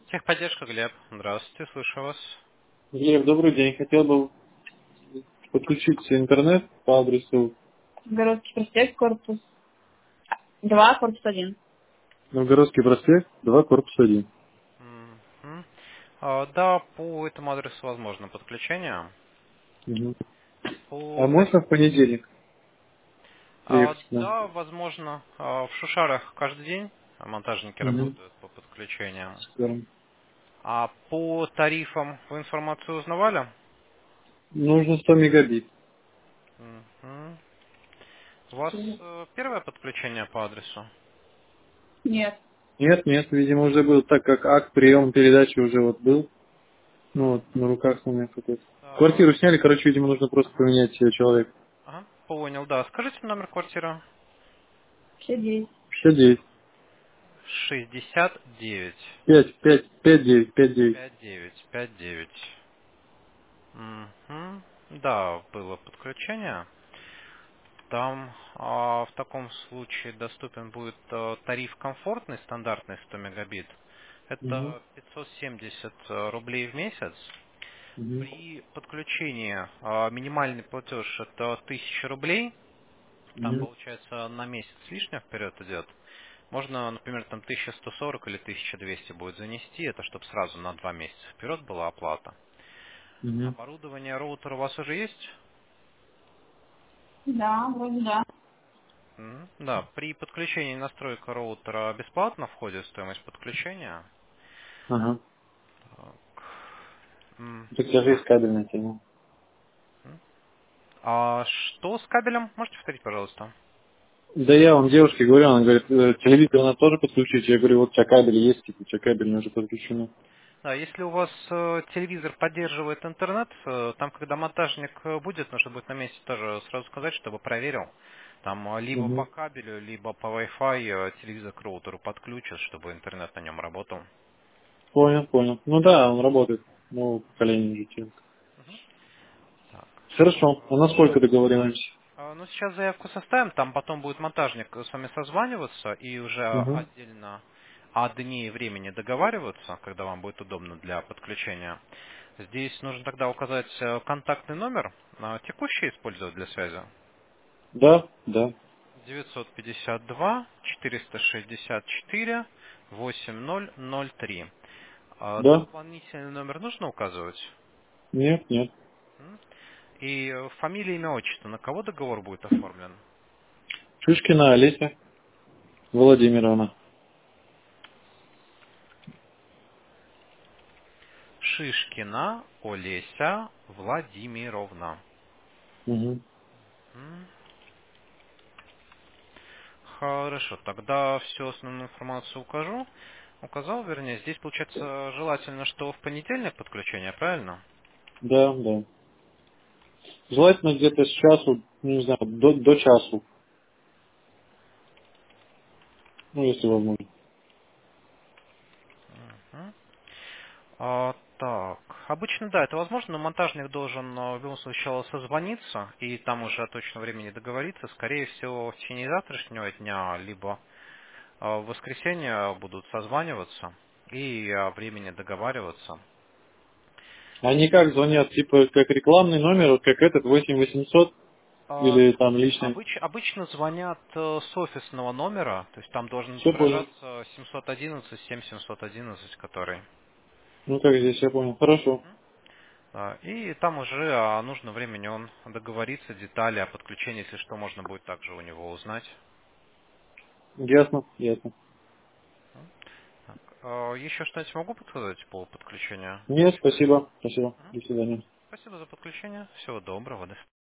Техподдержка, Глеб. Здравствуйте, слышу вас. Глеб, добрый день. Хотел бы подключить интернет по адресу Городский проспект, корпус 2, корпус 1. Новгородский проспект, 2, корпус 1. Мгм. Да, по этому адресу возможно подключение. Мгм. По А можно в тарифу. понедельник приехать к нам? Да, возможно. В Шушарах каждый день монтажники Угу. работают по подключениям. Здорово. А по тарифам вы информацию узнавали? Нужно 100 мегабит. Мгм. У вас первое подключение по адресу? Нет. Нет, нет, видимо, уже был, так как акт приема передачи уже вот был. Ну вот, на руках у меня какой-то. А, Квартиру сняли, короче, видимо, нужно просто ага, поменять человека. ага, понял, да. Скажите номер квартиры. 69. 59. 69. 5, 5, 9. 5959. Мгм. Да, было подключение. Там в таком случае доступен будет тариф комфортный, стандартный 100 мегабит. Угу. Это 570 рублей в месяц. Угу. При подключении минимальный платеж это 1000 рублей. Там Угу. получается на месяц лишнего вперед идет. Можно, например, там 1140 или 1200 будет занести. Это чтобы сразу на 2 месяца вперед была оплата. Угу. Оборудование роутера у вас уже есть? Да, вроде да. Мгм. Да, при подключении настройка роутера бесплатно входит в стоимость подключения. Ага. Так. М. Так я же из кабельной тема. М. А что с кабелем? Можете повторить, пожалуйста? Да я вам девушке говорю, она говорит, телевизор надо тоже подключить. Я говорю, вот у тебя кабель есть, типа, у тебя кабель уже подключено. Да, если у вас телевизор поддерживает интернет, там, когда монтажник будет, нужно будет на месте тоже сразу сказать, чтобы проверил. Там либо по Угу. кабелю, либо по Wi-Fi телевизор к роутеру подключат, чтобы интернет на нем работал. Понял, понял. Ну да, он работает. Нового поколения уже телек. Мгм. Так. Хорошо. А на сколько договоримся? Ну, сейчас заявку составим, там потом будет монтажник с вами созваниваться и уже Угу. отдельно о дне и времени договариваться, когда вам будет удобно для подключения. Здесь нужно тогда указать контактный номер, текущий использовать для связи. Да, да, 952-464-8003. да. Дополнительный номер нужно указывать? Нет, нет. М? И фамилия, имя, отчество, на кого договор будет оформлен? Шишкина Олеся Владимировна. Шишкина Олеся Владимировна. Угу. М. Хорошо, тогда всю основную информацию укажу. Указал, вернее, здесь получается желательно, что в понедельник подключение, правильно? Да, да. Желательно где-то с часу, ну, не знаю, до часу. Ну, если возможно. Мгм. Так, обычно да, это возможно, но монтажник должен в любом случае сначала созвониться и там уже о точном времени договориться. Скорее всего, в течение завтрашнего дня, либо в воскресенье будут созваниваться и о времени договариваться. Они как звонят, типа, как рекламный номер, вот как этот 8800 А, или там личный. Обычно звонят с офисного номера, то есть там должен Все понял. отображаться 711, 7711, который. Ну, как здесь, я понял. Хорошо. И там уже о нужном времени он договорится, детали о подключении, если что, можно будет также у него узнать. Ясно, ясно. Так, еще что-нибудь могу подсказать по подключению? Нет, спасибо. Спасибо. До свидания. Спасибо за подключение. Всего доброго. До